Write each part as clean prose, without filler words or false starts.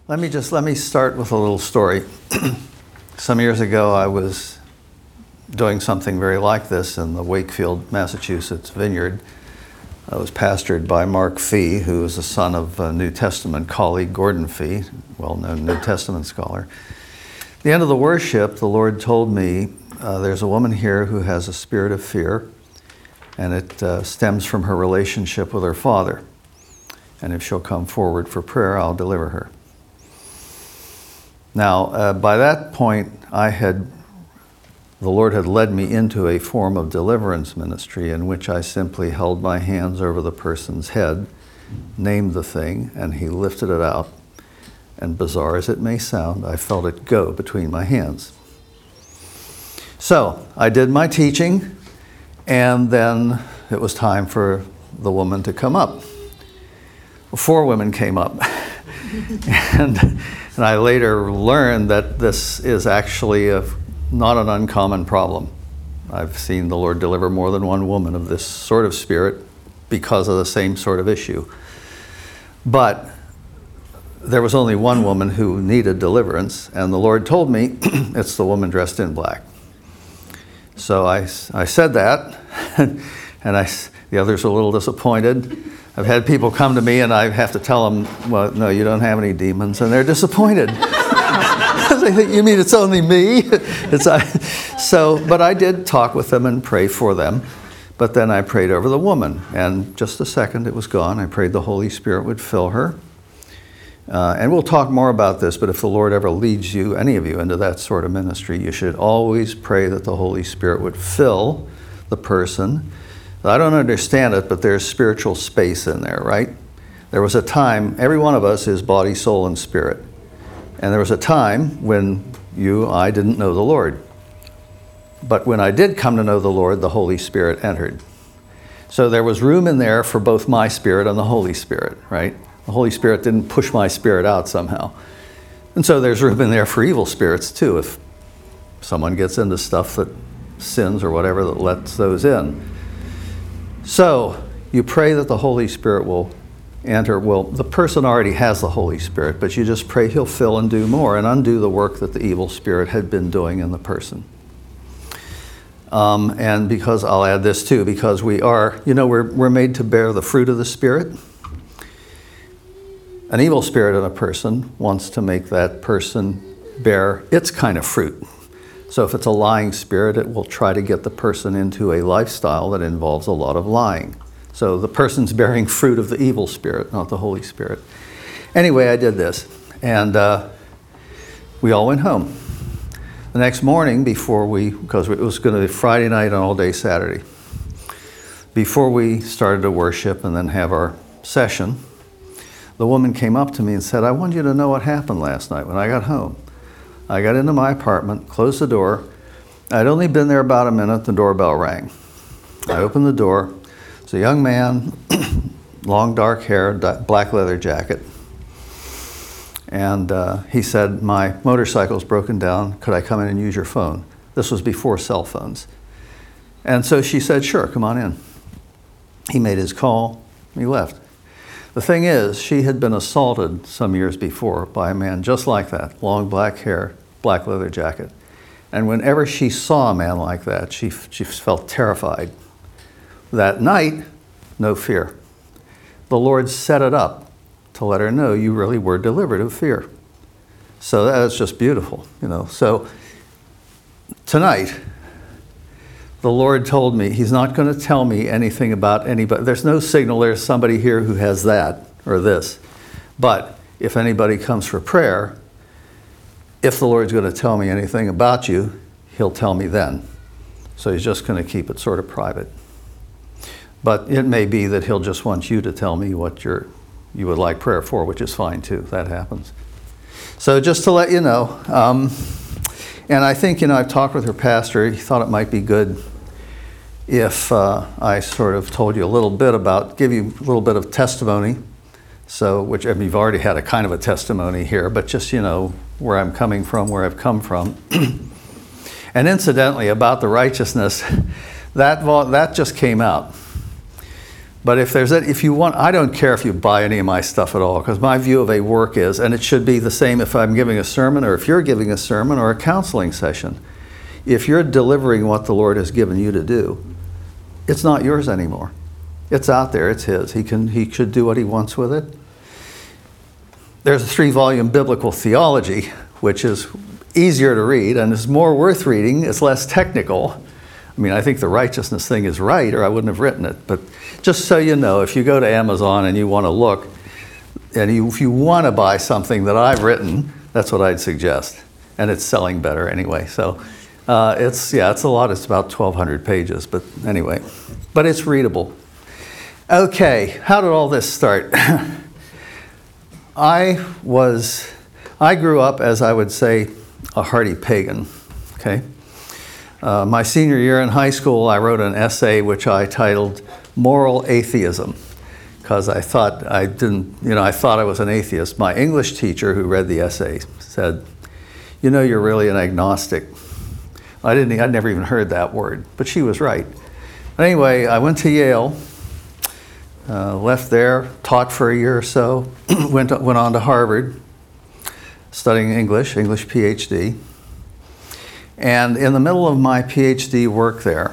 Let me start with a little story. Some years ago, I was doing something very like this in the Wakefield, Massachusetts vineyard. I was pastored by Mark Fee, who is the son of a New Testament colleague, Gordon Fee, well-known New Testament scholar. At the end of the worship, the Lord told me, there's a woman here who has a spirit of fear, and it stems from her relationship with her father. And if she'll come forward for prayer, I'll deliver her. Now, by that point, the Lord had led me into a form of deliverance ministry in which I simply held my hands over the person's head, named the thing, and he lifted it out. And bizarre as it may sound, I felt it go between my hands. So I did my teaching, and then it was time for the woman to come up. 4 women came up. and I later learned that this is actually not an uncommon problem. I've seen the Lord deliver more than one woman of this sort of spirit because of the same sort of issue. But there was only one woman who needed deliverance, and the Lord told me, it's the woman dressed in black. So I said that, and the others were a little disappointed. I've had people come to me and I have to tell them, well, no, you don't have any demons, and they're disappointed. They think, you mean it's only me? But I did talk with them and pray for them, but then I prayed over the woman, and just a second it was gone. I prayed the Holy Spirit would fill her. And we'll talk more about this, but if the Lord ever leads you, any of you, into that sort of ministry, you should always pray that the Holy Spirit would fill the person. I don't understand it, but there's spiritual space in there, right? There was a time, every one of us is body, soul, and spirit. And there was a time when I didn't know the Lord. But when I did come to know the Lord, the Holy Spirit entered. So there was room in there for both my spirit and the Holy Spirit, right? The Holy Spirit didn't push my spirit out somehow. And so there's room in there for evil spirits too, if someone gets into stuff that sins or whatever that lets those in. So you pray that the Holy Spirit will enter. Well, the person already has the Holy Spirit, but you just pray he'll fill and do more and undo the work that the evil spirit had been doing in the person. And because I'll add this too, because we're made to bear the fruit of the Spirit. An evil spirit in a person wants to make that person bear its kind of fruit. So if it's a lying spirit, it will try to get the person into a lifestyle that involves a lot of lying. So the person's bearing fruit of the evil spirit, not the Holy Spirit. Anyway, I did this, and we all went home. The next morning, because it was going to be Friday night and all day Saturday, before we started to worship and then have our session, the woman came up to me and said, I want you to know what happened last night when I got home. I got into my apartment, closed the door. I'd only been there about a minute, the doorbell rang. I opened the door. It's a young man, long dark hair, black leather jacket. And he said, my motorcycle's broken down. Could I come in and use your phone? This was before cell phones. And so she said, sure, come on in. He made his call, he left. The thing is, she had been assaulted some years before by a man just like that, long black hair, black leather jacket. And whenever she saw a man like that, she felt terrified. That night, no fear. The Lord set it up to let her know you really were delivered of fear. So that is just beautiful, So tonight, the Lord told me he's not going to tell me anything about anybody. There's no signal there's somebody here who has that or this. But if anybody comes for prayer, if the Lord's going to tell me anything about you, he'll tell me then. So he's just going to keep it sort of private. But it may be that he'll just want you to tell me what you would like prayer for, which is fine too. That happens. So just to let you know, and I think, I've talked with her pastor. He thought it might be good if I sort of told you a little bit give you a little bit of testimony. So, you've already had a kind of a testimony here, but just, where I'm coming from, where I've come from. And incidentally, about the righteousness, that just came out. But if you want, I don't care if you buy any of my stuff at all, because my view of a work is, and it should be the same if I'm giving a sermon or if you're giving a sermon or a counseling session. If you're delivering what the Lord has given you to do, it's not yours anymore. It's out there, it's His. He should do what He wants with it. There's a 3-volume biblical theology, which is easier to read and is more worth reading. It's less technical. I mean, I think the righteousness thing is right, or I wouldn't have written it. But just so you know, if you go to Amazon and you want to look, and if you want to buy something that I've written, that's what I'd suggest. And it's selling better anyway. So it's a lot. It's about 1,200 pages, but anyway. But it's readable. Okay, how did all this start? I grew up, as I would say, a hardy pagan, okay? My senior year in high school, I wrote an essay which I titled Moral Atheism, because I thought I was an atheist. My English teacher who read the essay said, you're really an agnostic. I'd never even heard that word, but she was right. But anyway, I went to Yale, left there, taught for a year or so, went on to Harvard, studying English PhD. And in the middle of my PhD work there,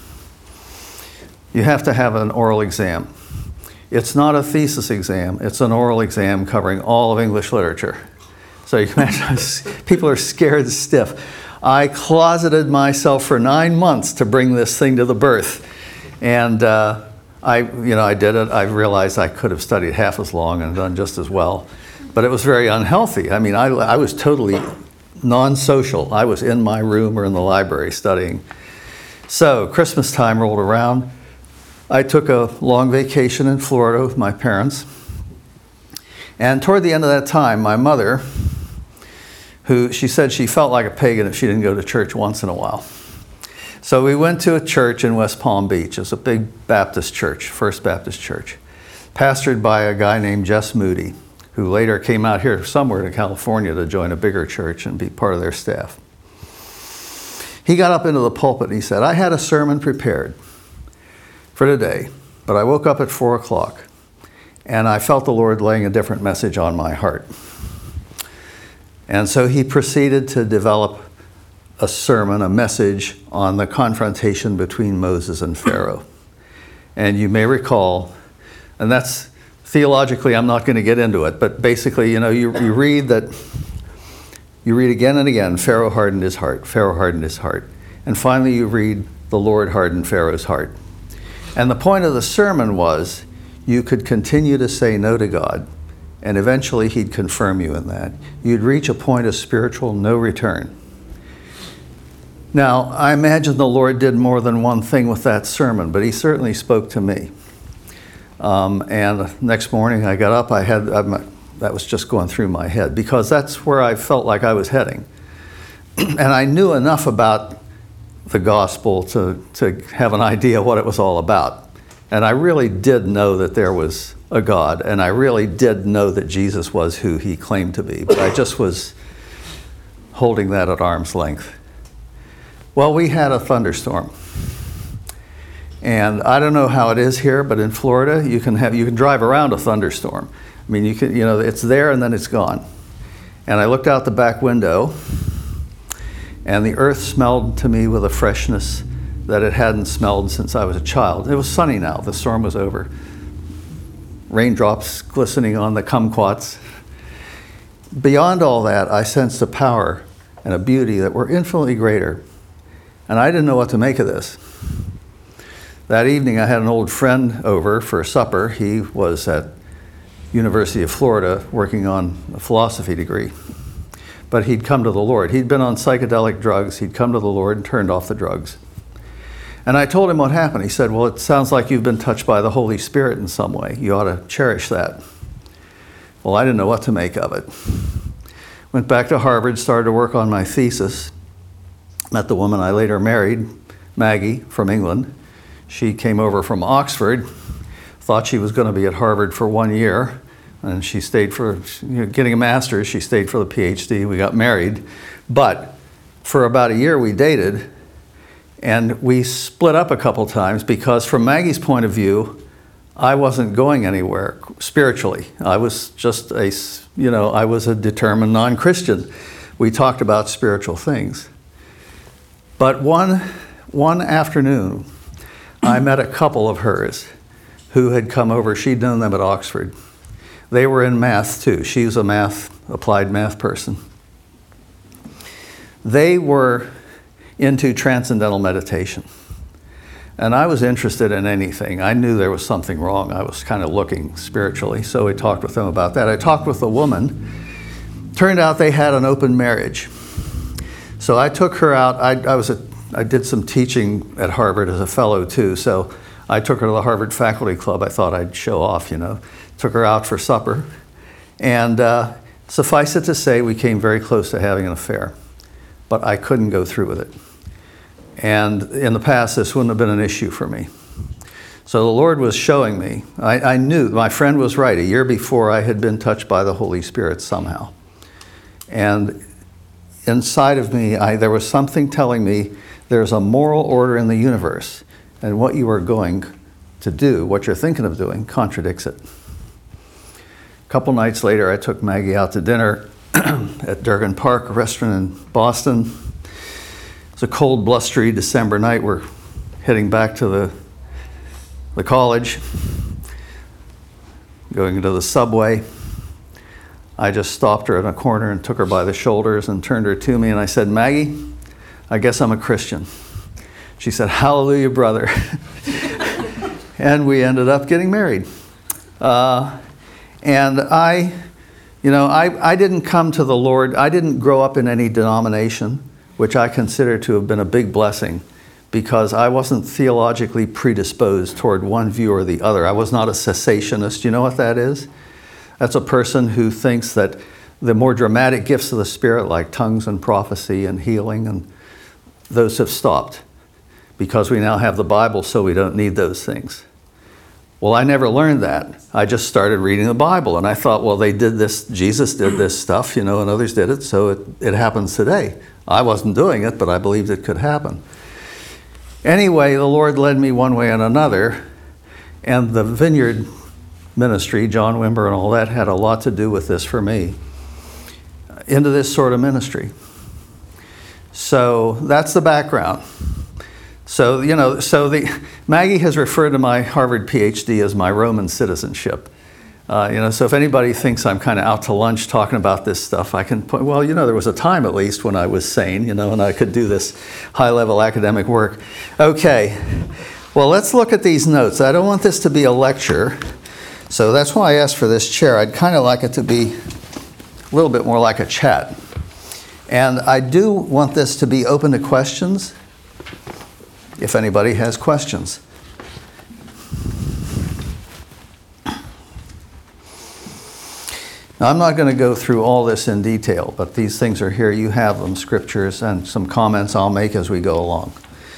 you have to have an oral exam. It's not a thesis exam, it's an oral exam covering all of English literature. So you can imagine, people are scared stiff. I closeted myself for 9 months to bring this thing to the birth. And I did it. I realized I could have studied half as long and done just as well. But it was very unhealthy. I mean, I was totally non-social. I was in my room or in the library studying. So Christmas time rolled around. I took a long vacation in Florida with my parents. And toward the end of that time, my mother, she said she felt like a pagan if she didn't go to church once in a while. So we went to a church in West Palm Beach. It's a big Baptist church, First Baptist Church, pastored by a guy named Jess Moody, who later came out here somewhere to California to join a bigger church and be part of their staff. He got up into the pulpit and he said, I had a sermon prepared for today, but I woke up at 4 o'clock and I felt the Lord laying a different message on my heart. And so he proceeded to develop a sermon, a message on the confrontation between Moses and Pharaoh. And you may recall, and that's theologically, I'm not going to get into it, but basically, you read again and again, Pharaoh hardened his heart, Pharaoh hardened his heart. And finally you read, the Lord hardened Pharaoh's heart. And the point of the sermon was, you could continue to say no to God, and eventually He'd confirm you in that. You'd reach a point of spiritual no return. Now, I imagine the Lord did more than one thing with that sermon, but He certainly spoke to me. And next morning I got up, that was just going through my head, because that's where I felt like I was heading. And I knew enough about the gospel to have an idea what it was all about. And I really did know that there was a God, and I really did know that Jesus was who He claimed to be, but I just was holding that at arm's length. Well, we had a thunderstorm. And I don't know how it is here, but in Florida, you can drive around a thunderstorm. I mean, it's there and then it's gone. And I looked out the back window, and the earth smelled to me with a freshness that it hadn't smelled since I was a child. It was sunny now, the storm was over. Raindrops glistening on the kumquats. Beyond all that, I sensed a power and a beauty that were infinitely greater. And I didn't know what to make of this. That evening I had an old friend over for supper. He was at University of Florida working on a philosophy degree. But he'd come to the Lord. He'd been on psychedelic drugs. He'd come to the Lord and turned off the drugs. And I told him what happened. He said, well, it sounds like you've been touched by the Holy Spirit in some way. You ought to cherish that. Well, I didn't know what to make of it. Went back to Harvard, started to work on my thesis. Met the woman I later married, Maggie, from England. She came over from Oxford, thought she was going to be at Harvard for 1 year, and she stayed for getting a master's. She stayed for the PhD. We got married. But for about a year we dated, and we split up a couple times because from Maggie's point of view, I wasn't going anywhere spiritually. I was just I was a determined non-Christian. We talked about spiritual things. But one afternoon, I met a couple of hers who had come over. She'd known them at Oxford. They were in math too. She was applied math person. They were into transcendental meditation. And I was interested in anything. I knew there was something wrong. I was kind of looking spiritually, so I talked with them about that. I talked with a woman. Turned out they had an open marriage. So I took her out. I did some teaching at Harvard as a fellow too, so I took her to the Harvard Faculty Club. I thought I'd show off, Took her out for supper. And suffice it to say, we came very close to having an affair. But I couldn't go through with it. And in the past, this wouldn't have been an issue for me. So the Lord was showing me. I knew, my friend was right. A year before, I had been touched by the Holy Spirit somehow. And inside of me, there was something telling me there's a moral order in the universe. And what you are going to do, what you're thinking of doing, contradicts it. A couple nights later, I took Maggie out to dinner at Durgan Park, a restaurant in Boston. It's a cold, blustery December night. We're heading back to the college, going into the subway. I just stopped her in a corner and took her by the shoulders and turned her to me, and I said, "Maggie, I guess I'm a Christian." She said, "Hallelujah, brother." And we ended up getting married. And I didn't come to the Lord. I didn't grow up in any denomination, which I consider to have been a big blessing, because I wasn't theologically predisposed toward one view or the other. I was not a cessationist. You know what that is? That's a person who thinks that the more dramatic gifts of the Spirit, like tongues and prophecy and healing, and those have stopped because we now have the Bible, so we don't need those things. Well, I never learned that. I just started reading the Bible, and I thought, well, they did this, Jesus did this stuff, and others did it, so it happens today. I wasn't doing it, but I believed it could happen. Anyway, the Lord led me one way and another, and the Vineyard ministry, John Wimber and all that, had a lot to do with this for me, into this sort of ministry. So that's the background. So, Maggie has referred to my Harvard PhD as my Roman citizenship. So if anybody thinks I'm kind of out to lunch talking about this stuff, I can point, well, there was a time at least when I was sane, and I could do this high-level academic work. Okay, well, let's look at these notes. I don't want this to be a lecture, so that's why I asked for this chair. I'd kind of like it to be a little bit more like a chat. And I do want this to be open to questions, if anybody has questions. Now, I'm not going to go through all this in detail, but these things are here. You have them, scriptures, and some comments I'll make as we go along.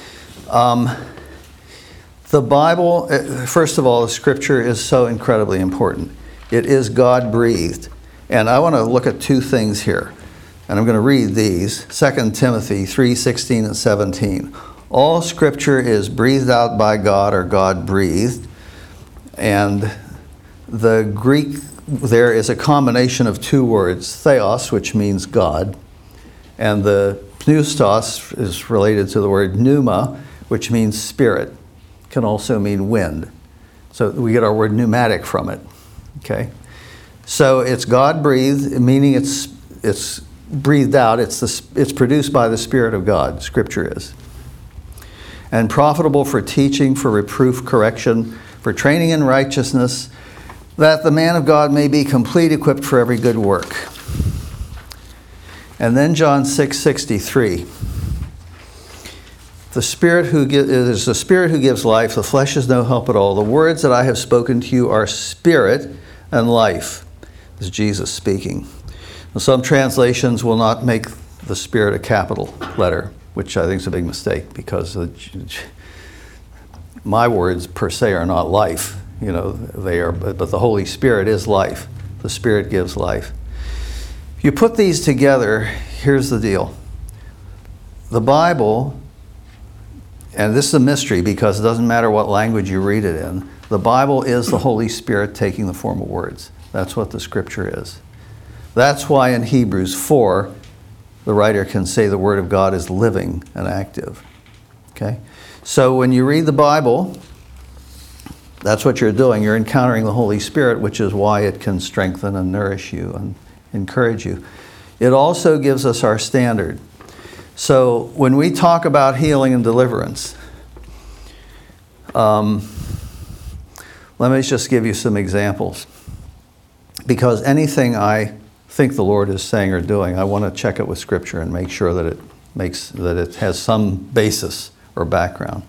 The Bible, first of all, the scripture is so incredibly important. It is God-breathed. And I want to look at two things here. And I'm going to read these, 2 Timothy 3:16 and 17. All scripture is breathed out by God, or God-breathed. And the Greek there is a combination of two words, theos, which means God, and the pneustos is related to the word pneuma, which means spirit. Can also mean wind. So we get our word pneumatic from it. Okay? So it's God-breathed, meaning it's breathed out. It's produced by the Spirit of God, Scripture is. And profitable for teaching, for reproof, correction, for training in righteousness, that the man of God may be complete, equipped for every good work. And then John 6:63. It is the Spirit who gives life. The flesh is no help at all. The words that I have spoken to you are spirit and life. This is Jesus speaking. Some translations will not make the Spirit a capital letter, which I think is a big mistake, because my words per se are not life. They are, but the Holy Spirit is life. The Spirit gives life. If you put these together, here's the deal. The Bible, and this is a mystery because it doesn't matter what language you read it in, The Bible is the Holy Spirit taking the form of words. That's what the Scripture is. That's why in Hebrews 4, the writer can say the Word of God is living and active. Okay? So when you read the Bible, that's what you're doing. You're encountering the Holy Spirit, which is why it can strengthen and nourish you and encourage you. It also gives us our standard. So when we talk about healing and deliverance, let me just give you some examples. Because anything I think the Lord is saying or doing, I want to check it with Scripture and make sure that it has some basis or background.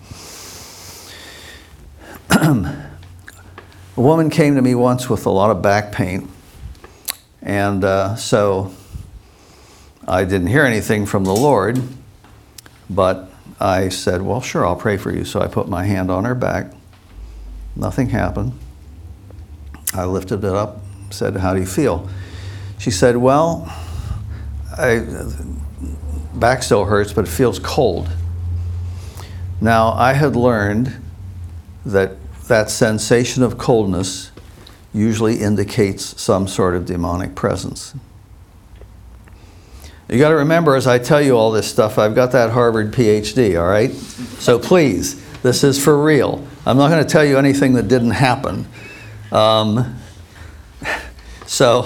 A woman came to me once with a lot of back pain, and so I didn't hear anything from the Lord, but I said, well, sure, I'll pray for you. So I put my hand on her back. Nothing happened. I lifted it up, said, how do you feel? She said, well, back still hurts, but it feels cold. Now, I had learned that sensation of coldness usually indicates some sort of demonic presence. You got to remember, as I tell you all this stuff, I've got that Harvard PhD, all right? So please, this is for real. I'm not going to tell you anything that didn't happen. So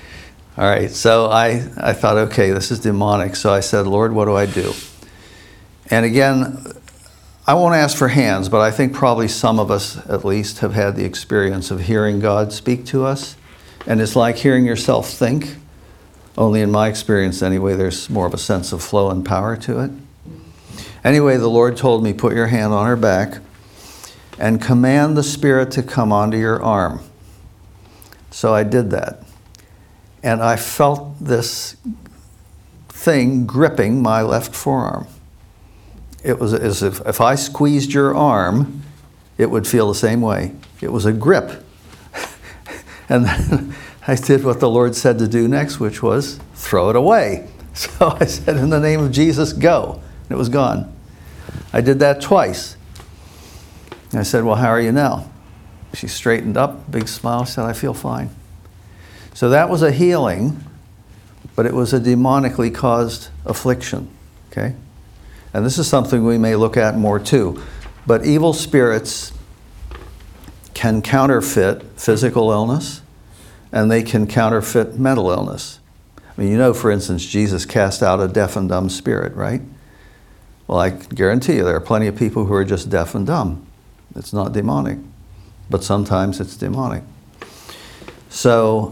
I thought, okay, this is demonic. So I said, Lord, what do I do? And again, I won't ask for hands, but I think probably some of us at least have had the experience of hearing God speak to us. And it's like hearing yourself think. Only in my experience anyway, there's more of a sense of flow and power to it. Anyway, the Lord told me, put your hand on her back and command the Spirit to come onto your arm. So I did that. And I felt this thing gripping my left forearm. It was as if I squeezed your arm, it would feel the same way. It was a grip. And then I did what the Lord said to do next, which was throw it away. So I said, in the name of Jesus, go. And it was gone. I did that twice. And I said, well, how are you now? She straightened up, big smile, said, I feel fine. So that was a healing, but it was a demonically caused affliction, okay? And this is something we may look at more too. But evil spirits can counterfeit physical illness, and they can counterfeit mental illness. I mean, you know, for instance, Jesus cast out a deaf and dumb spirit, right? Well, I guarantee you there are plenty of people who are just deaf and dumb. It's not demonic, but sometimes it's demonic. So,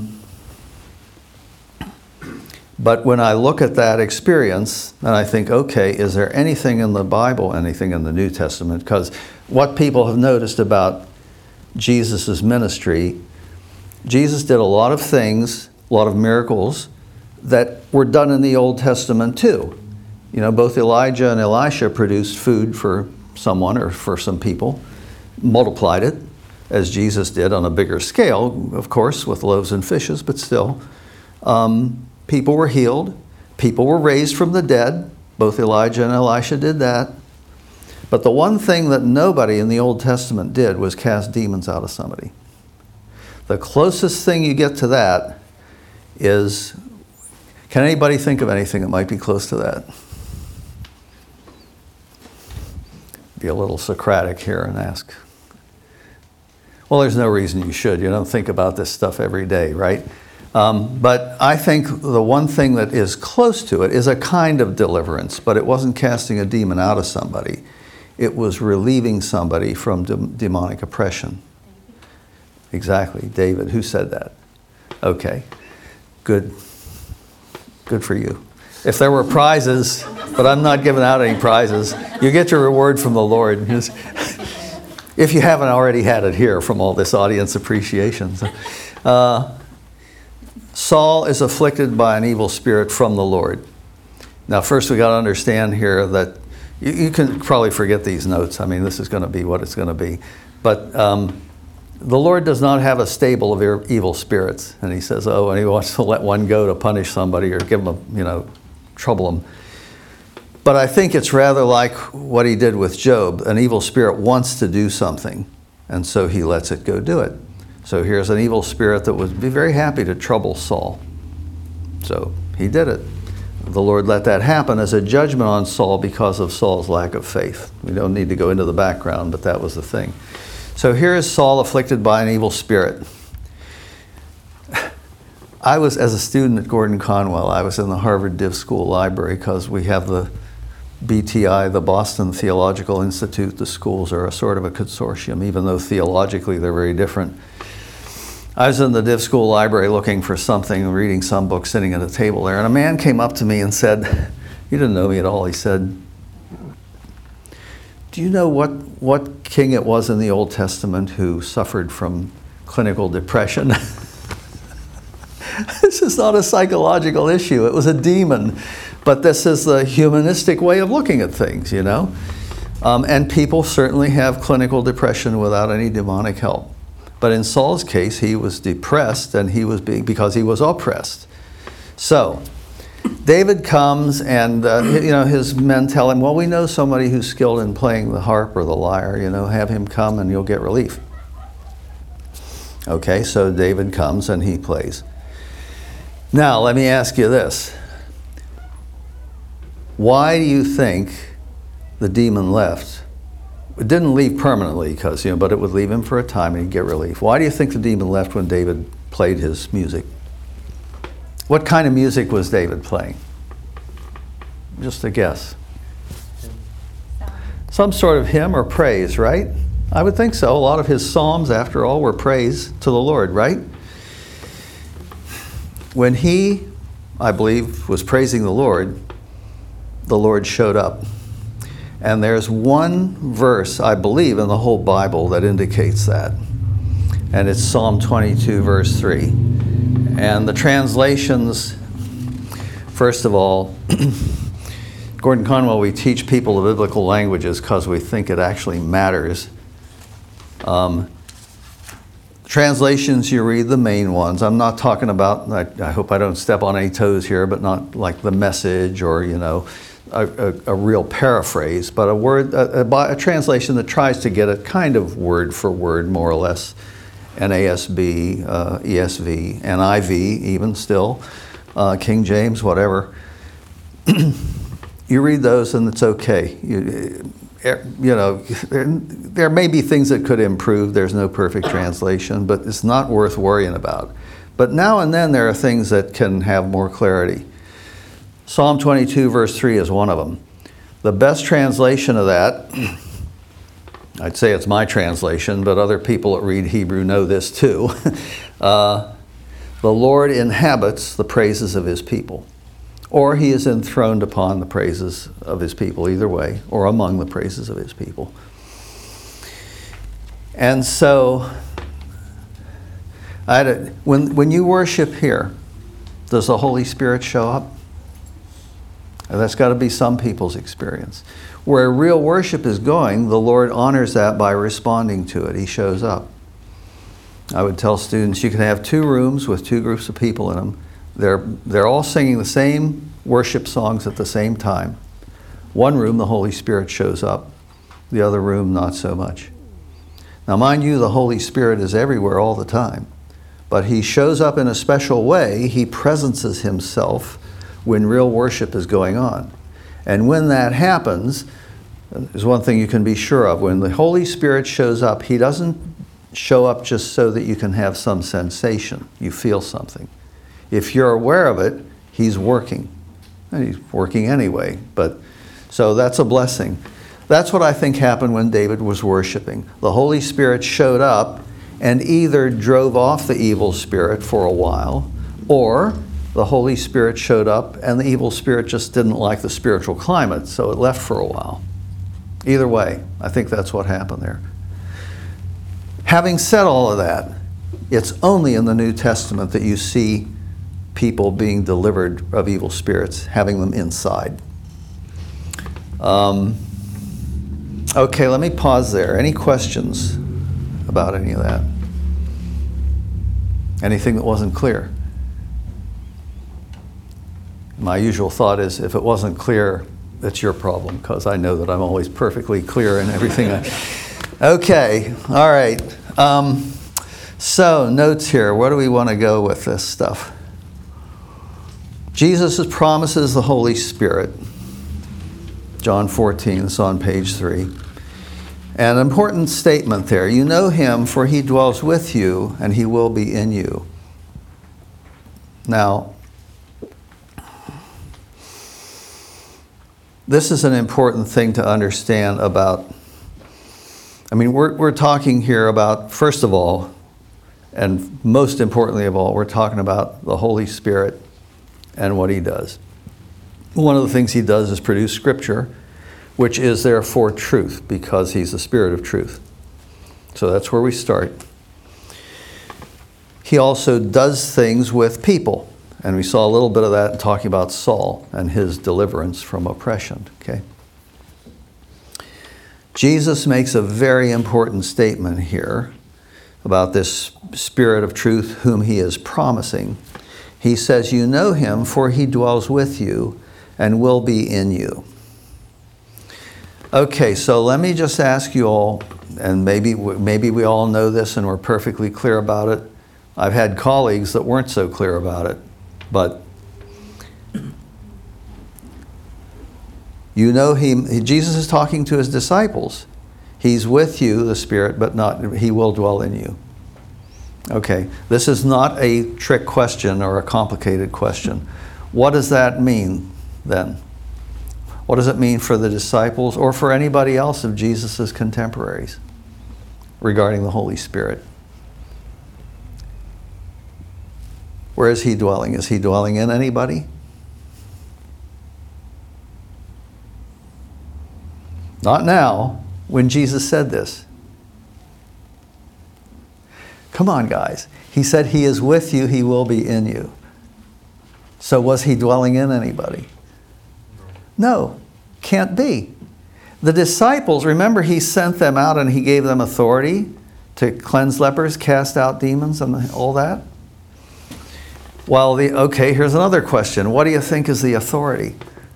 but when I look at that experience, and I think, okay, is there anything in the Bible, anything in the New Testament? Because what people have noticed about Jesus' ministry, Jesus did a lot of things, a lot of miracles that were done in the Old Testament too. You know, both Elijah and Elisha produced food for someone or for some people, multiplied it, as Jesus did on a bigger scale, of course, with loaves and fishes, but still. People were healed. People were raised from the dead. Both Elijah and Elisha did that. But the one thing that nobody in the Old Testament did was cast demons out of somebody. The closest thing you get to that is, can anybody think of anything that might be close to that? Be a little Socratic here and ask. Well, there's no reason you should. You don't think about this stuff every day, right? But I think the one thing that is close to it is a kind of deliverance, but it wasn't casting a demon out of somebody. It was relieving somebody from demonic oppression. Exactly. David, who said that? Okay. Good. Good for you. If there were prizes, but I'm not giving out any prizes, you get your reward from the Lord. If you haven't already had it here from all this audience appreciation. Saul is afflicted by an evil spirit from the Lord. Now, first we got to understand here that you can probably forget these notes. I mean, this is going to be what it's going to be. But the Lord does not have a stable of evil spirits. And he says, oh, and he wants to let one go to punish somebody or give them, trouble them. But I think it's rather like what he did with Job. An evil spirit wants to do something, And so he lets it go do it. So here's an evil spirit that would be very happy to trouble Saul. So he did it. The Lord let that happen as a judgment on Saul because of Saul's lack of faith. We don't need to go into the background, but that was the thing. So here is Saul afflicted by an evil spirit. I was, as a student at Gordon Conwell, I was in the Harvard Div School library because we have the BTI, the Boston Theological Institute. The schools are a sort of a consortium, even though theologically they're very different. I was in the Div School library looking for something, reading some book, sitting at a table there, and a man came up to me and said, he didn't know me at all, he said, do you know what king it was in the Old Testament who suffered from clinical depression? This is not a psychological issue, it was a demon. But this is the humanistic way of looking at things, you know? And people certainly have clinical depression without any demonic help. But in Saul's case, he was depressed and he was because he was oppressed. So, David comes and his men tell him, well, we know somebody who's skilled in playing the harp or the lyre, have him come and you'll get relief. Okay, so David comes and he plays. Now, let me ask you this. Why do you think the demon left? It didn't leave permanently, but it would leave him for a time and he'd get relief. Why do you think the demon left when David played his music? What kind of music was David playing? Just a guess. Some sort of hymn or praise, right? I would think so. A lot of his psalms, after all, were praise to the Lord, right? When he, I believe, was praising the Lord showed up. And there's one verse, I believe, in the whole Bible that indicates that. And it's Psalm 22, verse 3. And the translations, first of all, Gordon Conwell, we teach people the biblical languages because we think it actually matters. Translations, you read the main ones. I'm not talking about, I hope I don't step on any toes here, but not like the Message or, a real paraphrase, but a translation that tries to get it kind of word for word, more or less. NASB, ESV, NIV, even still, King James, whatever. You read those and it's okay. There may be things that could improve. There's no perfect translation, but it's not worth worrying about. But now and then there are things that can have more clarity. Psalm 22, verse 3 is one of them. The best translation of that, I'd say it's my translation, but other people that read Hebrew know this too. The Lord inhabits the praises of his people. Or he is enthroned upon the praises of his people, either way, or among the praises of his people. And so, when you worship here, does the Holy Spirit show up? And that's got to be some people's experience. Where real worship is going, the Lord honors that by responding to it. He shows up. I would tell students you can have two rooms with two groups of people in them. They're all singing the same worship songs at the same time. One room, the Holy Spirit shows up. The other room, not so much. Now, mind you, the Holy Spirit is everywhere all the time. But he shows up in a special way. He presences himself when real worship is going on. And when that happens, there's one thing you can be sure of. When the Holy Spirit shows up, he doesn't show up just so that you can have some sensation. You feel something. If you're aware of it, he's working. And he's working anyway. So that's a blessing. That's what I think happened when David was worshiping. The Holy Spirit showed up and either drove off the evil spirit for a while, or the Holy Spirit showed up and the evil spirit just didn't like the spiritual climate, so it left for a while. Either way, I think that's what happened there. Having said all of that, it's only in the New Testament that you see people being delivered of evil spirits, having them inside. Okay, let me pause there. Any questions about any of that? Anything that wasn't clear? My usual thought is, if it wasn't clear, it's your problem, because I know that I'm always perfectly clear in everything. Okay, all right. So, notes here. Where do we want to go with this stuff? Jesus promises the Holy Spirit. John 14, it's on page 3. An important statement there. You know him, for he dwells with you, and he will be in you. Now, this is an important thing to understand about. I mean, we're talking here about, first of all, and most importantly of all, we're talking about the Holy Spirit and what he does. One of the things he does is produce Scripture, which is therefore truth, because he's the Spirit of truth. So that's where we start. He also does things with people. And we saw a little bit of that in talking about Saul and his deliverance from oppression. Okay. Jesus makes a very important statement here about this Spirit of truth whom he is promising. He says, you know him, for he dwells with you and will be in you. Okay, so let me just ask you all, and maybe we all know this and we're perfectly clear about it. I've had colleagues that weren't so clear about it, but you know Jesus is talking to his disciples. He's with you, the Spirit, but not, he will dwell in you. Okay, this is not a trick question or a complicated question. What does that mean then? What does it mean for the disciples or for anybody else of Jesus' contemporaries regarding the Holy Spirit? Where is he dwelling? Is he dwelling in anybody? Not now, when Jesus said this. Come on, guys. He said he is with you, he will be in you. So was he dwelling in anybody? No, can't be. The disciples, remember he sent them out and he gave them authority to cleanse lepers, cast out demons, and all that? Well, okay, here's another question. What do you think is the authority?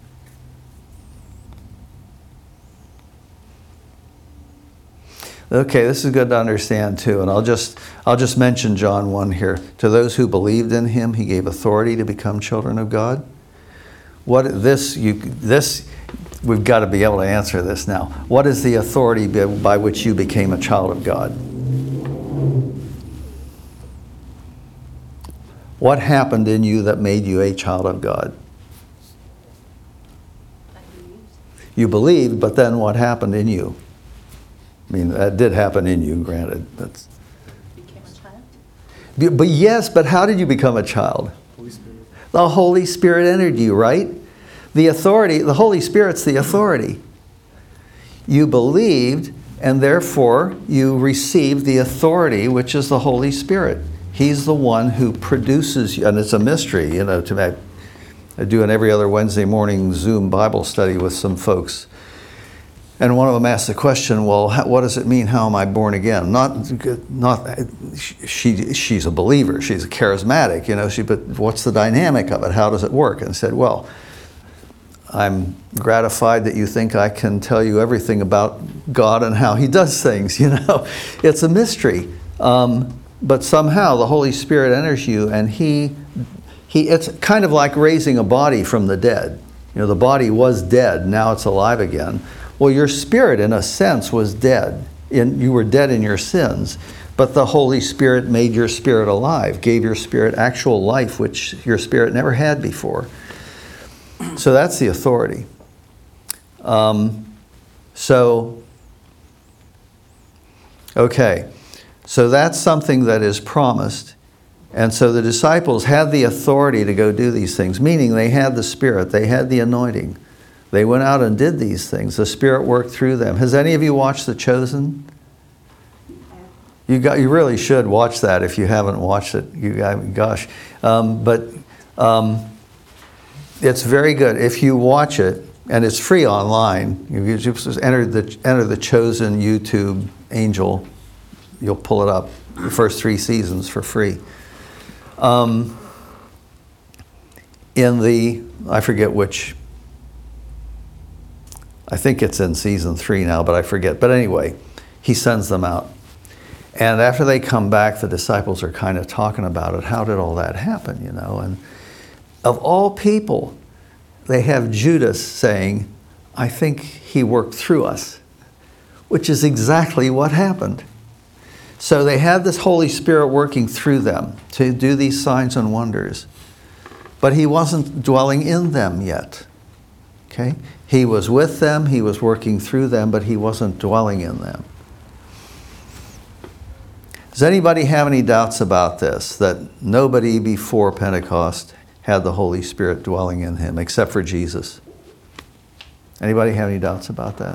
Okay, this is good to understand too, and I'll just mention John 1 here. To those who believed in him, he gave authority to become children of God. We've got to be able to answer this now. What is the authority by which you became a child of God? What happened in you that made you a child of God? You believed, but then what happened in you? I mean, that did happen in you, granted. Became a child? But yes, but how did you become a child? Holy Spirit. The Holy Spirit entered you, right? The authority, the Holy Spirit's the authority. You believed, and therefore you received the authority, which is the Holy Spirit. He's the one who produces you, and it's a mystery, you know. I do an every other Wednesday morning Zoom Bible study with some folks. And one of them asked the question, well, what does it mean? How am I born again? She's a believer. She's a charismatic, you know. But what's the dynamic of it? How does it work? And I said, well, I'm gratified that you think I can tell you everything about God and how he does things, you know. It's a mystery. But somehow the Holy Spirit enters you, and it's kind of like raising a body from the dead. You know, the body was dead, now it's alive again. Well, your spirit, in a sense, was dead. You were dead in your sins, but the Holy Spirit made your spirit alive, gave your spirit actual life, which your spirit never had before. So that's the authority. Okay. So that's something that is promised. And so the disciples had the authority to go do these things, meaning they had the Spirit, they had the anointing. They went out and did these things. The Spirit worked through them. Has any of you watched The Chosen? You really should watch that if you haven't watched it. It's very good. If you watch it, and it's free online, you just enter the Chosen YouTube Angel. You'll pull it up, the first 3 seasons for free. I forget which, I think it's in season 3 now, but I forget. But anyway, he sends them out. And after they come back, the disciples are kind of talking about it. How did all that happen, you know? And of all people, they have Judas saying, I think he worked through us, which is exactly what happened. So they had this Holy Spirit working through them to do these signs and wonders. But he wasn't dwelling in them yet. Okay? He was with them, he was working through them, but he wasn't dwelling in them. Does anybody have any doubts about this? That nobody before Pentecost had the Holy Spirit dwelling in him, except for Jesus? Anybody have any doubts about that?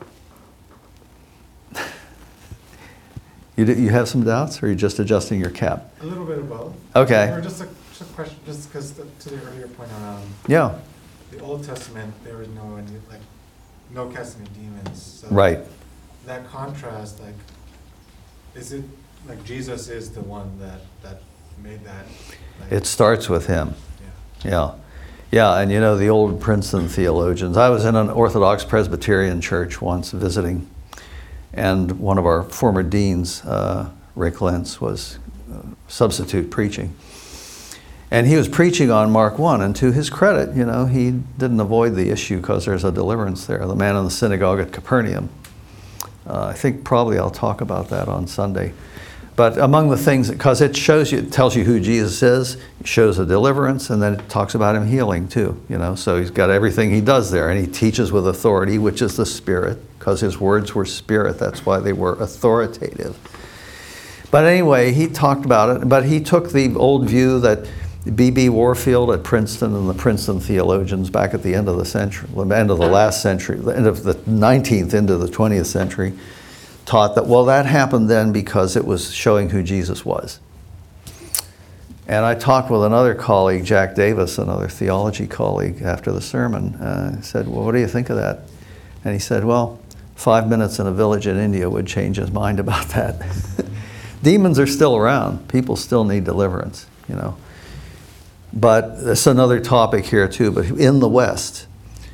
You have some doubts, or are you just adjusting your cap? A little bit of both. Okay. Or just a question, just because to the earlier point around Yeah. the Old Testament, there was no casting of demons. So Right. that contrast, is it like Jesus is the one that made that? It starts with him. Yeah. Yeah. Yeah, and you know, the old Princeton theologians. I was in an Orthodox Presbyterian church once visiting, and one of our former deans, Rick Lentz, was substitute preaching. And he was preaching on Mark 1, and to his credit, you know, he didn't avoid the issue because there's a deliverance there. The man in the synagogue at Capernaum. I think probably I'll talk about that on Sunday. But among the things, because it tells you who Jesus is, it shows a deliverance, and then it talks about him healing too, you know. So he's got everything he does there, and he teaches with authority, which is the Spirit, because his words were Spirit. That's why they were authoritative. But anyway, he talked about it, but he took the old view that B.B. Warfield at Princeton and the Princeton theologians back at the end of the century, the end of the last century, the end of the 19th into the 20th century, taught that, well, that happened then because it was showing who Jesus was. And I talked with another colleague, Jack Davis, another theology colleague, after the sermon. I said, well, what do you think of that? And he said, well, 5 minutes in a village in India would change his mind about that. Demons are still around. People still need deliverance, you know. But that's another topic here too, but in the West.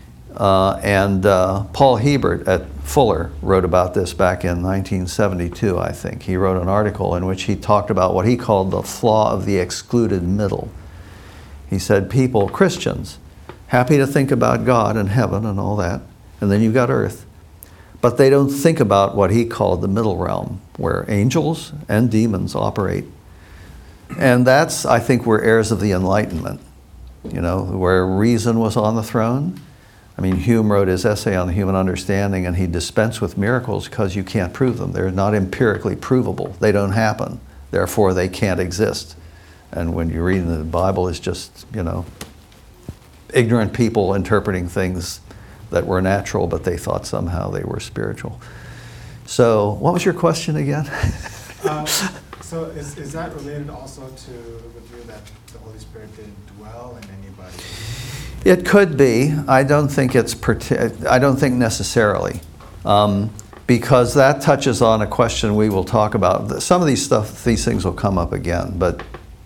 Paul Hebert at Fuller wrote about this back in 1972, I think. He wrote an article in which he talked about what he called the flaw of the excluded middle. He said people, Christians, happy to think about God and heaven and all that, and then you've got earth. But they don't think about what he called the middle realm, where angels and demons operate. And that's, I think, we're heirs of the Enlightenment, you know, where reason was on the throne. I mean, Hume wrote his essay on the human understanding, and he dispensed with miracles because you can't prove them. They're not empirically provable. They don't happen. Therefore, they can't exist. And when you read in the Bible, it's just, you know, ignorant people interpreting things that were natural, but they thought somehow they were spiritual. So, what was your question again? So is that related also to the view that the Holy Spirit didn't dwell in anybody? It could be. I don't think I don't think necessarily, because that touches on a question we will talk about. Some of these things will come up again, but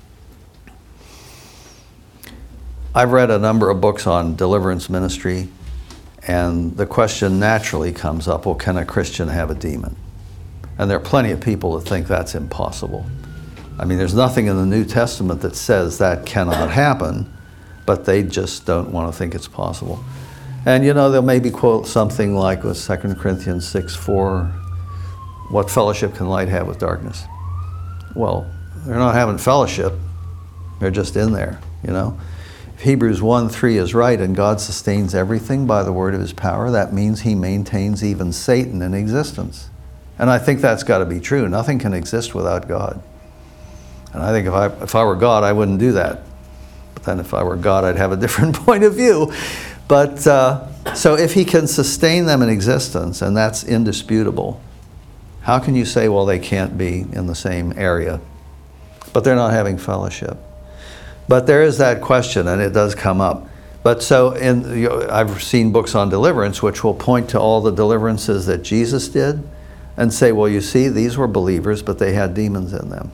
I've read a number of books on deliverance ministry, and the question naturally comes up, well, can a Christian have a demon? And there are plenty of people that think that's impossible. I mean, there's nothing in the New Testament that says that cannot happen, but they just don't want to think it's possible. And you know, they'll maybe quote something like with 2 Corinthians 6:4, what fellowship can light have with darkness? Well, they're not having fellowship, they're just in there, you know. If Hebrews 1:3 is right and God sustains everything by the word of his power, that means he maintains even Satan in existence. And I think that's got to be true. Nothing can exist without God. And I think if I were God, I wouldn't do that. But then if I were God, I'd have a different point of view. But so if he can sustain them in existence, and that's indisputable, how can you say, well, they can't be in the same area? But they're not having fellowship. But there is that question, and it does come up. But so I've seen books on deliverance which will point to all the deliverances that Jesus did and say, well, you see, these were believers, but they had demons in them.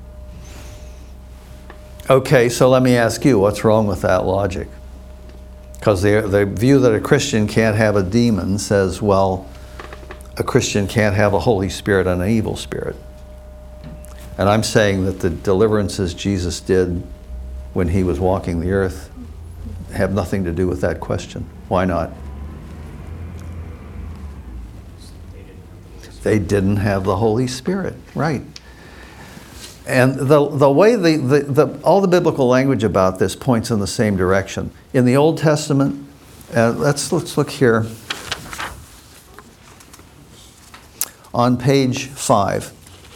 Okay, so let me ask you, what's wrong with that logic? Because the view that a Christian can't have a demon says, well, a Christian can't have a Holy Spirit and an evil spirit. And I'm saying that the deliverances Jesus did when he was walking the earth have nothing to do with that question. Why not? They didn't have the Holy Spirit, right? And the way all the biblical language about this points in the same direction. In the Old Testament, let's look here on page 5.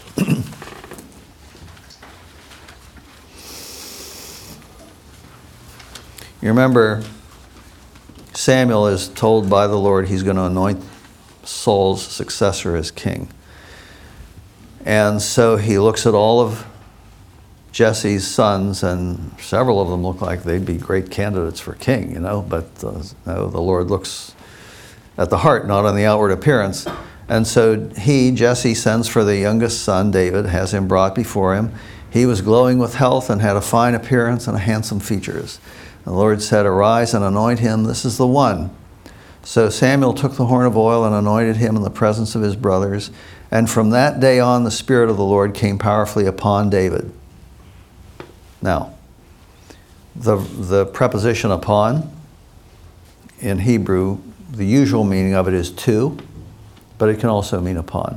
You remember Samuel is told by the Lord he's going to anoint Saul's successor as king. And so he looks at all of Jesse's sons, and several of them look like they'd be great candidates for king, you know, but no, the Lord looks at the heart, not on the outward appearance. And so Jesse, sends for the youngest son, David, has him brought before him. He was glowing with health and had a fine appearance and handsome features. The Lord said, "Arise and anoint him, this is the one." So Samuel took the horn of oil and anointed him in the presence of his brothers. And from that day on, the Spirit of the Lord came powerfully upon David. Now, the preposition upon, in Hebrew, the usual meaning of it is to, but it can also mean upon.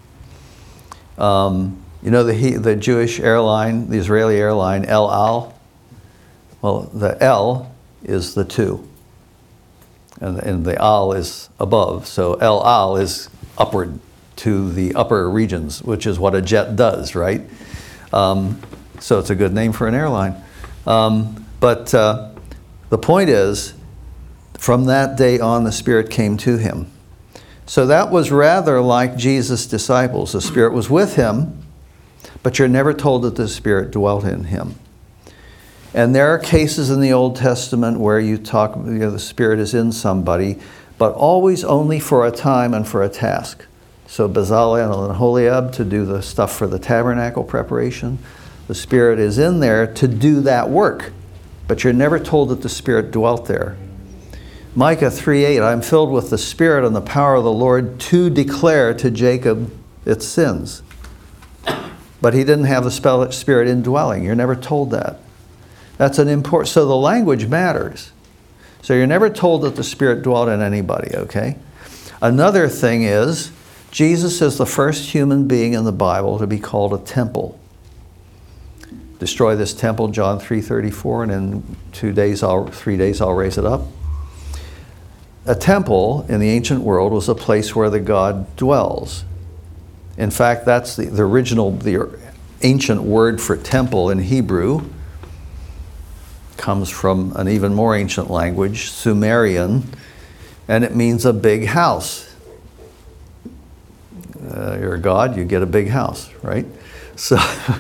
You know the Jewish airline, the Israeli airline, El Al? Well, the El is the to, and the Al is above. So El Al is upward to the upper regions, which is what a jet does, right? So it's a good name for an airline. But the point is, from that day on, the Spirit came to him. So that was rather like Jesus' disciples. The Spirit was with him, but you're never told that the Spirit dwelt in him. And there are cases in the Old Testament where the Spirit is in somebody, but always only for a time and for a task. So Bezalel and Holiab to do the stuff for the tabernacle preparation. The Spirit is in there to do that work, but you're never told that the Spirit dwelt there. Micah 3:8, I'm filled with the Spirit and the power of the Lord to declare to Jacob its sins. But he didn't have the Spirit indwelling. You're never told that. That's an important, so the language matters. So you're never told that the Spirit dwelt in anybody, okay? Another thing is, Jesus is the first human being in the Bible to be called a temple. Destroy this temple, John 3:34, and in 3 days I'll raise it up. A temple in the ancient world was a place where the God dwells. In fact, that's the ancient word for temple in Hebrew. Comes from an even more ancient language, Sumerian, and it means a big house. You're a god, you get a big house, right? So,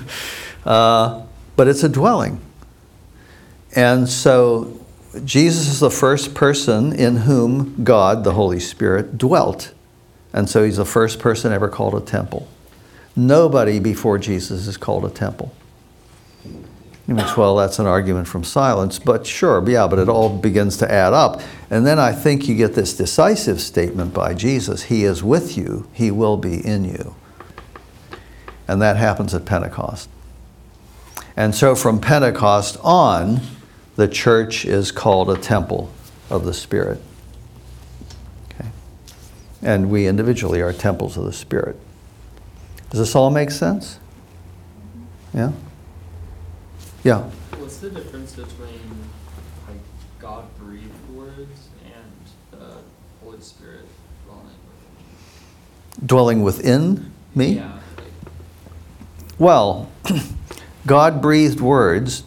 but it's a dwelling. And so Jesus is the first person in whom God, the Holy Spirit, dwelt. And so he's the first person ever called a temple. Nobody before Jesus is called a temple. You mean, well, that's an argument from silence, but sure, yeah, but it all begins to add up. And then I think you get this decisive statement by Jesus, He is with you, He will be in you. And that happens at Pentecost. And so from Pentecost on, the church is called a temple of the Spirit. Okay? And we individually are temples of the Spirit. Does this all make sense? Yeah? Yeah. What's the difference between like God-breathed words and the Holy Spirit Dwelling within me? Yeah. Well, God-breathed words,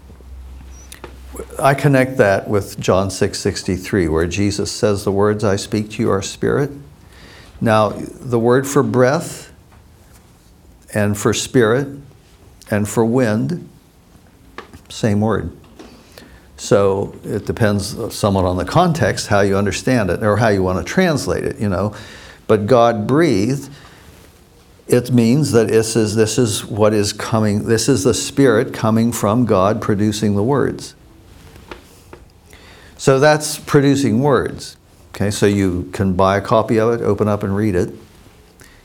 I connect that with John 6:63, where Jesus says, the words I speak to you are spirit. Now, the word for breath and for spirit and for wind, same word. So it depends somewhat on the context, how you understand it, or how you want to translate it, you know. But God breathed, it means that this is what is coming, this is the Spirit coming from God producing the words. So that's producing words. Okay, so you can buy a copy of it, open up and read it.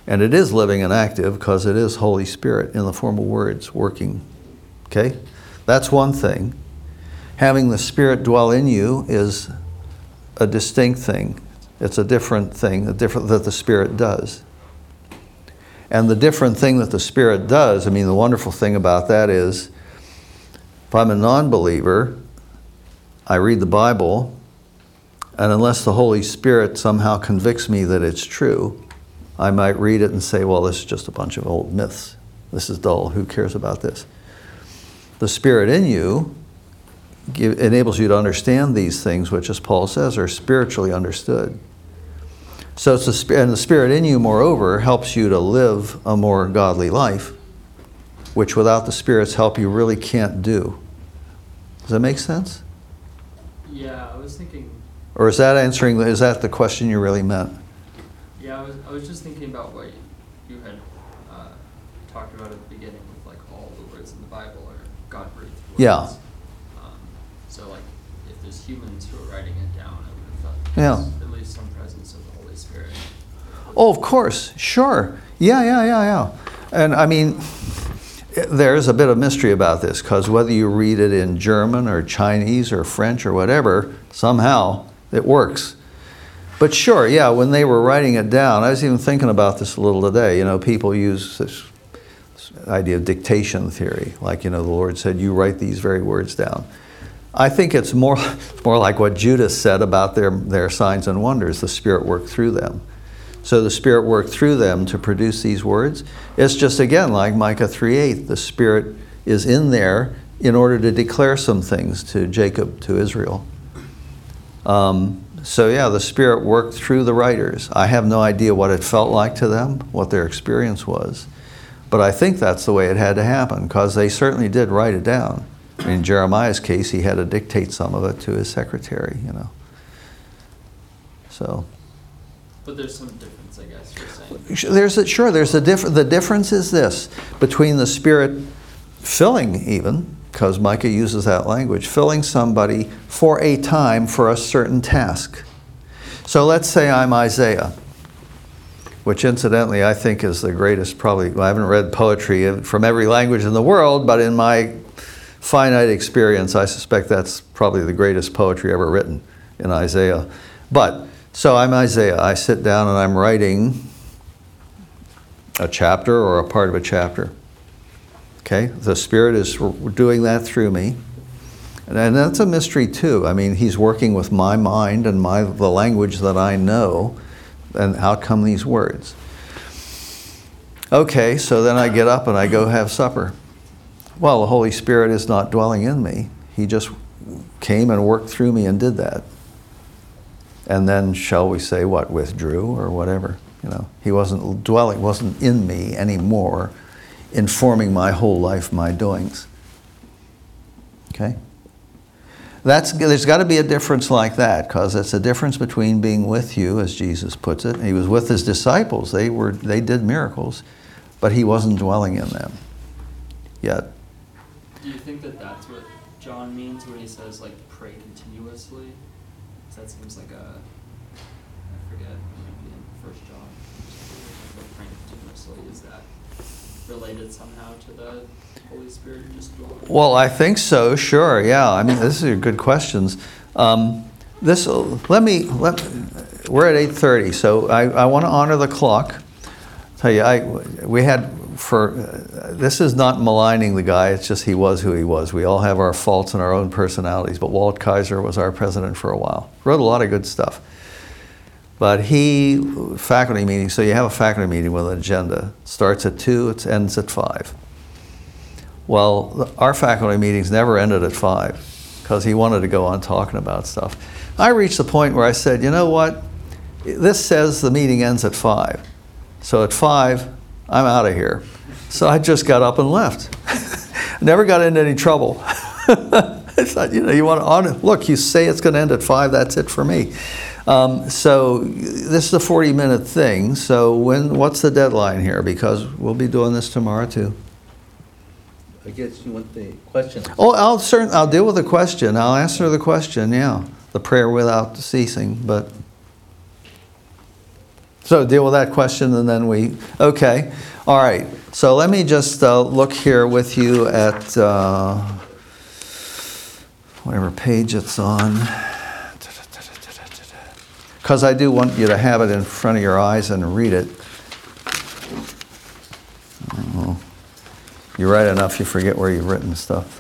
And it is living and active because it is Holy Spirit in the form of words working. Okay? That's one thing. Having the Spirit dwell in you is a distinct thing. It's a different thing, that the Spirit does. And the different thing that the Spirit does, I mean, the wonderful thing about that is, if I'm a non-believer, I read the Bible, and unless the Holy Spirit somehow convicts me that it's true, I might read it and say, well, this is just a bunch of old myths. This is dull. Who cares about this? The Spirit in you enables you to understand these things, which, as Paul says, are spiritually understood. So it's and the Spirit in you, moreover, helps you to live a more godly life, which without the Spirit's help you really can't do. Does that make sense? Yeah, I was thinking. Or is that the question you really meant? Yeah, I was just thinking about what you had talked about at the beginning with like all the words in the Bible are God-breathed words. Yeah. So like if there's humans who are writing it down, I would have thought Yeah. there's at least some presence of the Holy Spirit. Oh, of course. Sure. Yeah. And I mean, there's a bit of mystery about this, because whether you read it in German or Chinese or French or whatever, somehow it works. But sure, yeah, when they were writing it down, I was even thinking about this a little today. You know, people use this idea of dictation theory. Like, you know, the Lord said, you write these very words down. I think it's more like what Judas said about their signs and wonders. The Spirit worked through them. So the Spirit worked through them to produce these words. It's just, again, like Micah 3:8. The Spirit is in there in order to declare some things to Jacob, to Israel. So yeah, the Spirit worked through the writers. I have no idea what it felt like to them, what their experience was. But I think that's the way it had to happen, because they certainly did write it down. In Jeremiah's case, he had to dictate some of it to his secretary, you know. So. But there's some difference, I guess you're saying. The difference is this, between the Spirit filling even, because Micah uses that language, filling somebody for a time for a certain task. So let's say I'm Isaiah, which incidentally I think is the greatest, probably, I haven't read poetry from every language in the world, but in my finite experience, I suspect that's probably the greatest poetry ever written in Isaiah. But, so I'm Isaiah. I sit down and I'm writing a chapter or a part of a chapter. Okay? The Spirit is doing that through me. And that's a mystery too. I mean, He's working with my mind and the language that I know, and out come these words. Okay, so then I get up and I go have supper. Well, the Holy Spirit is not dwelling in me. He just came and worked through me and did that. And then, shall we say, what, withdrew or whatever. You know, He wasn't dwelling, wasn't in me anymore, informing my whole life, my doings. Okay? There's got to be a difference like that, because it's a difference between being with you, as Jesus puts it. He was with His disciples. They did miracles, but He wasn't dwelling in them yet. Do you think that that's what John means when he says, like, pray continuously? 'Cause that seems like I forget, maybe in 1 John, like praying continuously. Is that related somehow to the Holy Spirit just dwelling? Well, I think so, sure, yeah. I mean, these are good questions. We're at 8:30, so I want to honor the clock. Tell you, this is not maligning the guy, it's just he was who he was. We all have our faults and our own personalities, but Walt Kaiser was our president for a while. Wrote a lot of good stuff. But faculty meeting, so you have a faculty meeting with an agenda. Starts at 2, it ends at 5. Well, our faculty meetings never ended at 5, because he wanted to go on talking about stuff. I reached the point where I said, you know what? This says the meeting ends at 5. So at 5, I'm out of here. So I just got up and left. Never got into any trouble. I thought, you want to honor, look, you say it's going to end at 5, that's it for me. So this is a 40-minute thing. So what's the deadline here? Because we'll be doing this tomorrow too. I guess you want the question. Oh, I'll deal with the question. I'll answer the question, yeah. The prayer without ceasing, but So deal with that question and then okay. All right. So let me just look here with you at whatever page it's on. Because I do want you to have it in front of your eyes and read it. You write enough, you forget where you've written stuff.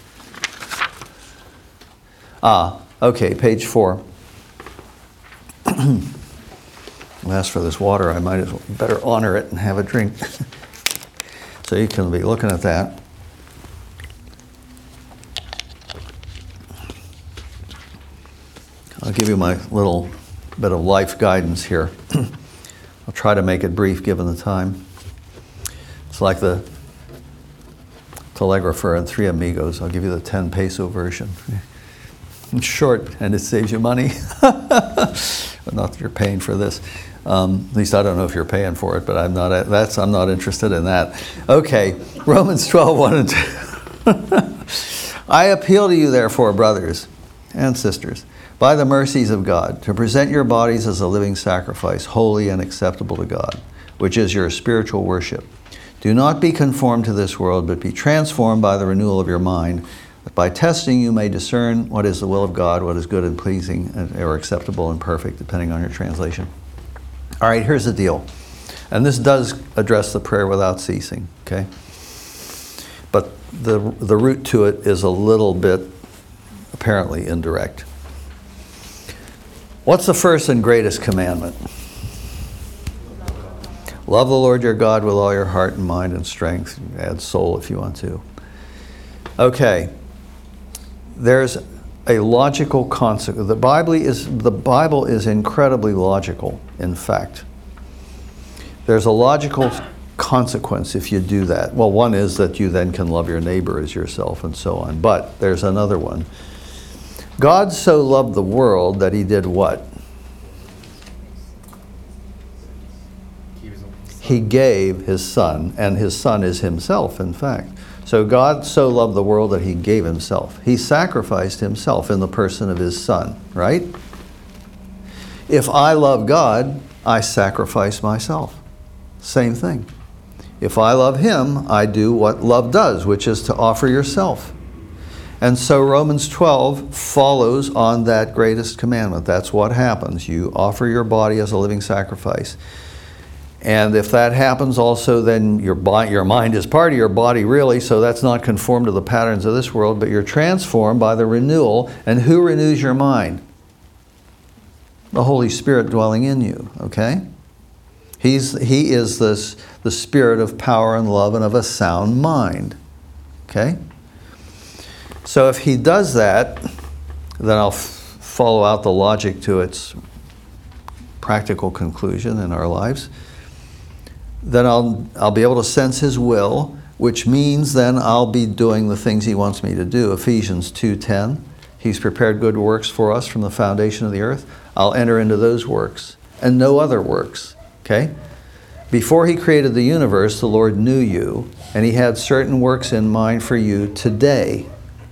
Okay, page 4. As for this water, I might as well better honor it and have a drink. So you can be looking at that. I'll give you my little bit of life guidance here. I'll try to make it brief given the time. It's like the telegrapher in Three Amigos. I'll give you the 10 peso version. It's short and it saves you money. But not that you're paying for this. At least I don't know if you're paying for it, but I'm not interested in that. Okay, Romans 12, 1 and 2. I appeal to you, therefore, brothers and sisters, by the mercies of God, to present your bodies as a living sacrifice, holy and acceptable to God, which is your spiritual worship. Do not be conformed to this world, but be transformed by the renewal of your mind, that by testing you may discern what is the will of God, what is good and pleasing, or acceptable and perfect, depending on your translation. All right, here's the deal. And this does address the prayer without ceasing, okay? But the root to it is a little bit apparently indirect. What's the first and greatest commandment? Love the Lord your God with all your heart and mind and strength. Add soul if you want to. Okay. There's a logical consequence. The Bible is incredibly logical, in fact. There's a logical consequence if you do that. Well, one is that you then can love your neighbor as yourself and so on. But there's another one. God so loved the world that he did what? He gave his son, and his son is himself, in fact. So God so loved the world that he gave himself. He sacrificed himself in the person of his son, right? If I love God, I sacrifice myself. Same thing. If I love him, I do what love does, which is to offer yourself. And so Romans 12 follows on that greatest commandment. That's what happens. You offer your body as a living sacrifice. And if that happens also, then your mind is part of your body, really, so that's not conformed to the patterns of this world, but you're transformed by the renewal. And who renews your mind? The Holy Spirit dwelling in you, okay? He is the spirit of power and love and of a sound mind, okay? So if he does that, then I'll follow out the logic to its practical conclusion in our lives. Then I'll be able to sense his will, which means then I'll be doing the things he wants me to do. Ephesians 2:10, he's prepared good works for us from the foundation of the earth. I'll enter into those works and no other works, okay? Before he created the universe, the Lord knew you, and he had certain works in mind for you today.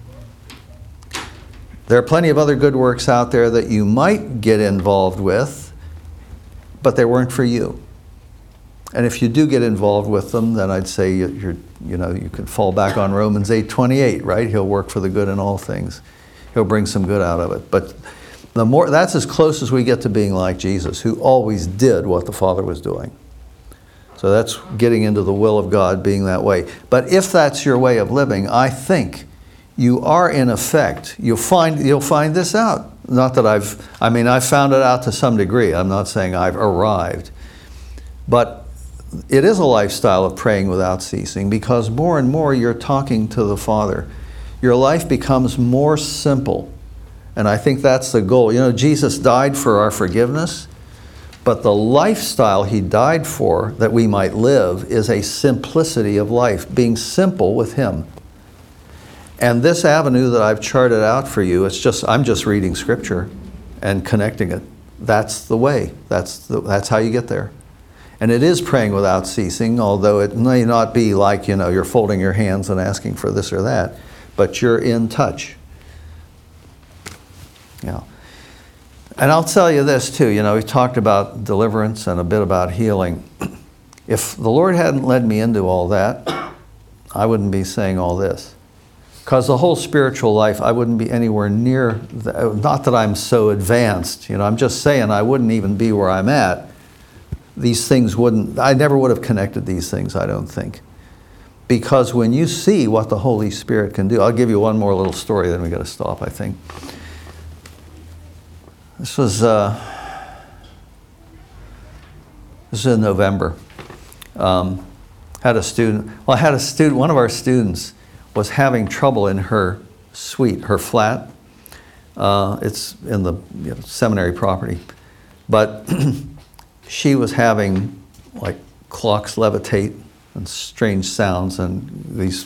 There are plenty of other good works out there that you might get involved with, but they weren't for you. And if you do get involved with them, then I'd say you can fall back on Romans 8:28, right? He'll work for the good in all things. He'll bring some good out of it. But that's as close as we get to being like Jesus, who always did what the Father was doing. So that's getting into the will of God, being that way. But if that's your way of living, I think you are in effect, you'll find this out. Not that I've found it out to some degree. I'm not saying I've arrived. But it is a lifestyle of praying without ceasing, because more and more you're talking to the Father. Your life becomes more simple. And I think that's the goal. You know, Jesus died for our forgiveness, but the lifestyle he died for that we might live is a simplicity of life, being simple with him. And this avenue that I've charted out for you, I'm just reading Scripture and connecting it. That's the way. That's how you get there. And it is praying without ceasing, although it may not be like, you're folding your hands and asking for this or that, but you're in touch. Yeah. And I'll tell you this too, we've talked about deliverance and a bit about healing. If the Lord hadn't led me into all that, I wouldn't be saying all this. Because the whole spiritual life, I wouldn't be anywhere near, not that I'm so advanced, I'm just saying I wouldn't even be where I'm at. These things I never would have connected these things, I don't think. Because when you see what the Holy Spirit can do, I'll give you one more little story, then we got to stop, I think. This was in November. Had a student, one of our students was having trouble in her suite, her flat. It's in the seminary property. But she was having like clocks levitate and strange sounds and these,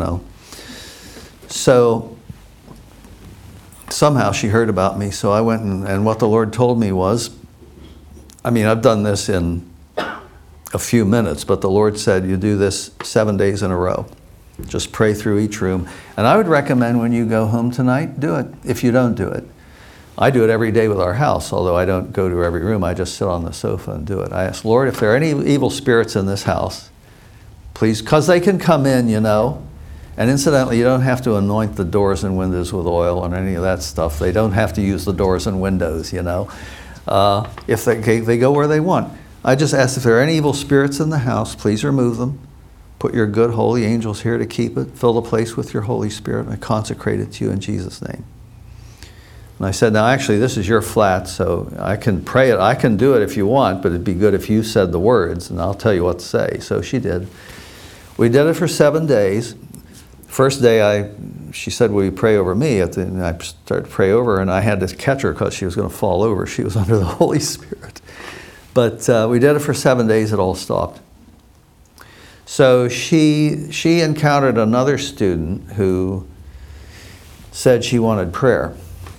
So somehow she heard about me. So I went and what the Lord told me was, I've done this in a few minutes, but the Lord said, you do this 7 days in a row. Just pray through each room. And I would recommend when you go home tonight, do it, if you don't do it. I do it every day with our house, although I don't go to every room. I just sit on the sofa and do it. I ask, Lord, if there are any evil spirits in this house, please, because they can come in, And incidentally, you don't have to anoint the doors and windows with oil and any of that stuff. They don't have to use the doors and windows, If they go where they want. I just ask if there are any evil spirits in the house, please remove them. Put your good holy angels here to keep it. Fill the place with your Holy Spirit and consecrate it to you in Jesus' name. And I said, now actually this is your flat, so I can pray it. I can do it if you want, but it'd be good if you said the words and I'll tell you what to say. So she did. We did it for 7 days. First day she said, will you pray over me? And I started to pray over her and I had to catch her because she was going to fall over. She was under the Holy Spirit. But we did it for 7 days, it all stopped. So she encountered another student who said she wanted prayer.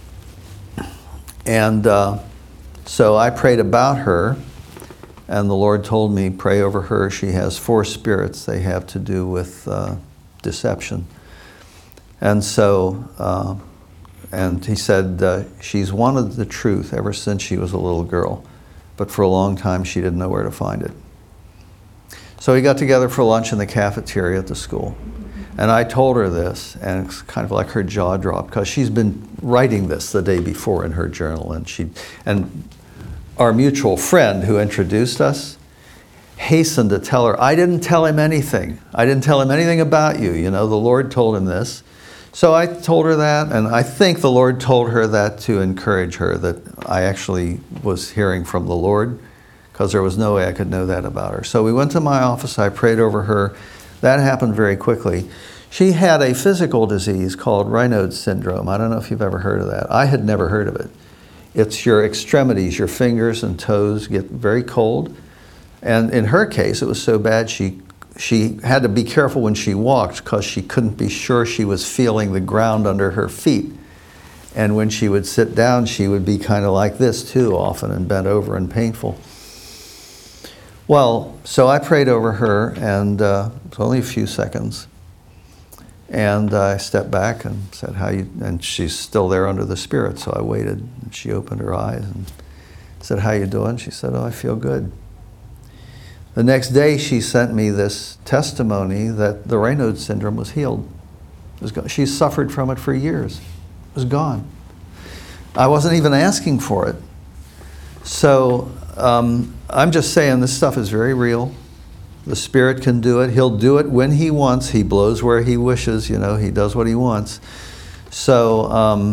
And so I prayed about her, and the Lord told me, pray over her. She has 4 spirits. They have to do with deception. And so, and he said, she's wanted the truth ever since she was a little girl, but for a long time she didn't know where to find it. So we got together for lunch in the cafeteria at the school. And I told her this, and it's kind of like her jaw dropped, because she's been writing this the day before in her journal. And our mutual friend who introduced us hastened to tell her, I didn't tell him anything. I didn't tell him anything about you. The Lord told him this. So I told her that, and I think the Lord told her that to encourage her, that I actually was hearing from the Lord, because there was no way I could know that about her. So we went to my office, I prayed over her. That happened very quickly. She had a physical disease called Raynaud's syndrome. I don't know if you've ever heard of that. I had never heard of it. It's your extremities, your fingers and toes get very cold. And in her case, it was so bad she had to be careful when she walked because she couldn't be sure she was feeling the ground under her feet. And when she would sit down, she would be kind of like this too often and bent over and painful. Well, so I prayed over her, and it was only a few seconds. And I stepped back and said, and she's still there under the Spirit, so I waited. And she opened her eyes and said, how you doing? She said, oh, I feel good. The next day, she sent me this testimony that the Raynaud's syndrome was healed. She suffered from it for years. It was gone. I wasn't even asking for it. So I'm just saying this stuff is very real. The Spirit can do it. He'll do it when He wants. He blows where He wishes. He does what He wants. So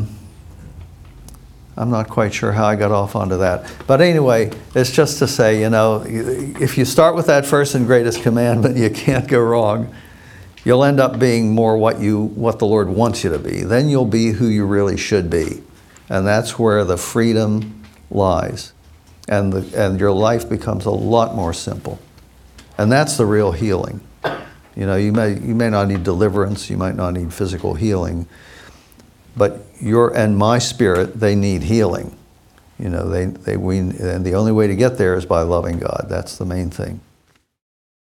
I'm not quite sure how I got off onto that. But anyway, it's just to say, if you start with that first and greatest commandment, you can't go wrong. You'll end up being more what the Lord wants you to be. Then you'll be who you really should be. And that's where the freedom lies. And your life becomes a lot more simple. And that's the real healing. You may not need deliverance, you might not need physical healing, but your and my spirit, they need healing. And the only way to get there is by loving God. That's the main thing.